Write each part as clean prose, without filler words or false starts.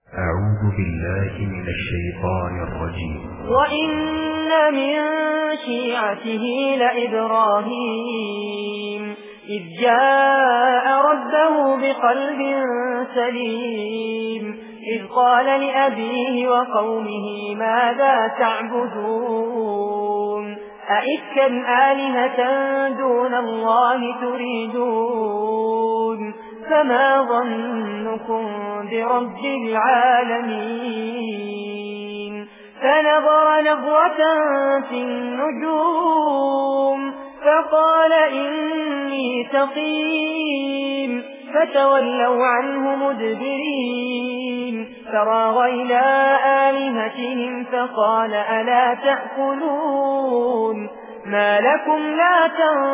أعوذ بالله من الشيطان الرجيم. وإن من شيعته لإبراهيم إذ جاء ربه بقلب سليم إذ قال لأبيه وقومه ماذا تعبدون أئفكا آلهة دون الله تريدون فما ظنكم برب العالمين فنظر نظرة في النجوم فقال إني سقيم فتولوا عنه مدبرين فراغ إلى آلهتهم فقال ألا تأكلون ما لكم لا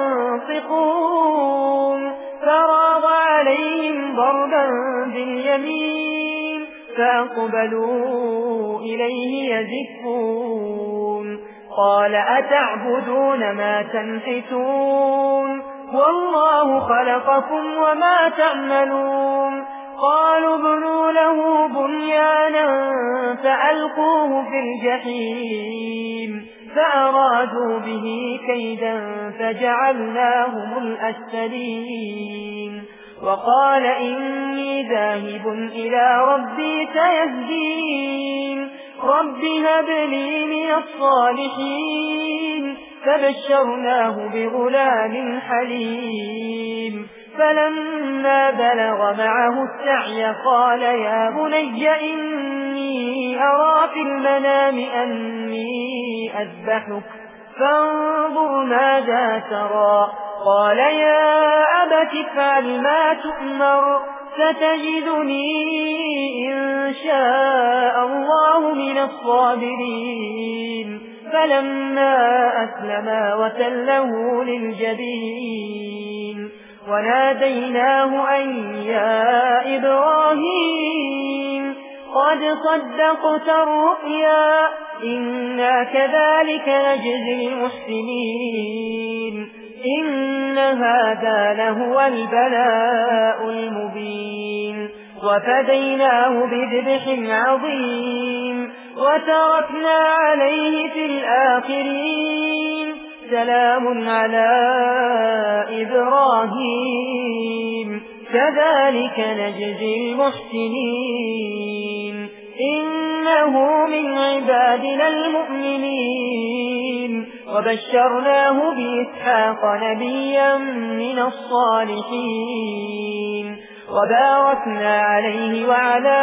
تنطقون فراغ عليهم ضربا باليمين فأقبلوا إليه يزفون قال أتعبدون ما تنحتون والله خلقكم وما تعملون قالوا ابنوا له بنيانا فألقوه في الجحيم فأرادوا به كيدا فجعلناهم الأسفلين وقال إني ذاهب إلى ربي سيهدين رب هب لي من الصالحين فبشرناه بغلام حليم فلما بلغ معه السعي قال يا بني إني أرى في المنام أني أذبحك فانظر ماذا ترى قال يا أبت افعل ما تؤمر ستجدني إن شاء الله من الصابرين فلما أسلما وتله للجبين وناديناه أن يا إبراهيم قد صدقت الرؤيا إنا كذلك نجزي المحسنين إن هذا لهو البلاء المبين وفديناه بذبح عظيم وتركنا عليه في الآخرين سلام على إبراهيم كذلك نجزي المحسنين إنه من عبادنا المؤمنين وبشرناه بإسحاق نبيا من الصالحين وباركنا عليه وعلى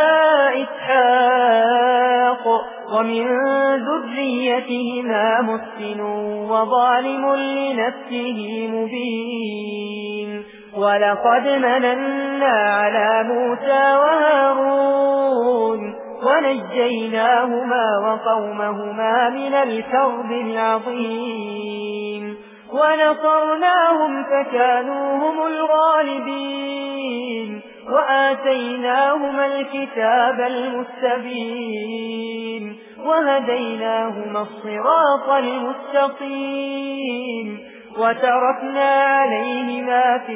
إسحاق ومن ذريتهما محسن وظالم لنفسه مبين ولقد مننا على موسى وهارون ونجيناهما وقومهما من الكرب العظيم ونصرناهم فكانوا هم الغالبين وآتيناهما الكتاب المستبين وهديناهما الصراط المستقيم وتركنا عليهما في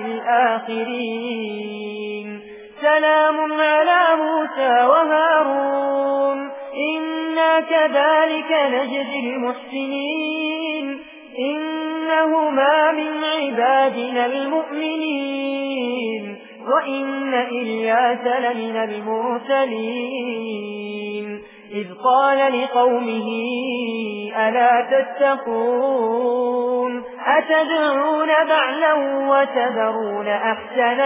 الآخرين سلام على موسى وهارون إنا كذلك نجزي المحسنين إنهما من عبادنا المؤمنين وإن إلياس لمن المرسلين إذ قال لقومه ألا تتقون أتدعون بعلا وتذرون أحسن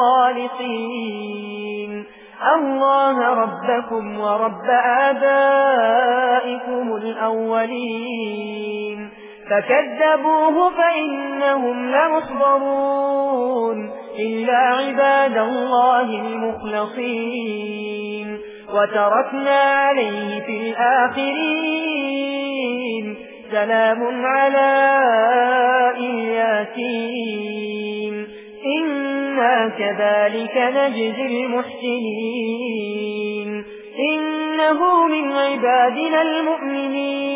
الخالقين الله ربكم ورب آبائكم الأولين فكذبوه فإنهم لمحضرون إلا عباد الله المخلصين وتركنا عليه في الآخرين سلام على إياسين إنا كذلك نجزي المحسنين إنه من عبادنا المؤمنين